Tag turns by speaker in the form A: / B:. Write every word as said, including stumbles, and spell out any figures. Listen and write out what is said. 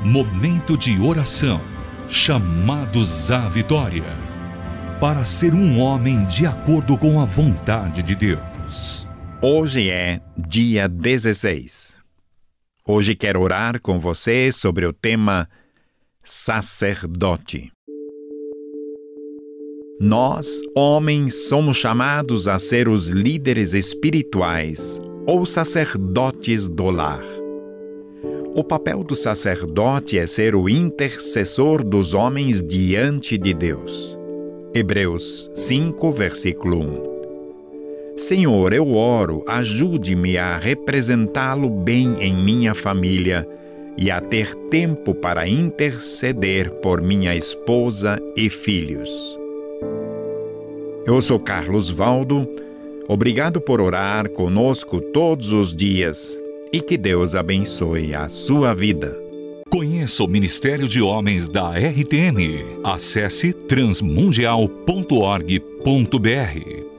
A: Momento de oração, chamados à vitória, para ser um homem de acordo com a vontade de Deus.
B: Hoje é dia dezesseis. Hoje quero orar com você sobre o tema sacerdote. Nós, homens, somos chamados a ser os líderes espirituais ou sacerdotes do lar. O papel do sacerdote é ser o intercessor dos homens diante de Deus. Hebreus cinco, versículo um. Senhor, eu oro, ajude-me a representá-lo bem em minha família e a ter tempo para interceder por minha esposa e filhos. Eu sou Carlos Valdo. Obrigado por orar conosco todos os dias e que Deus abençoe a sua vida.
A: Conheça o Ministério de Homens da R T M. Acesse transmundial ponto org ponto br.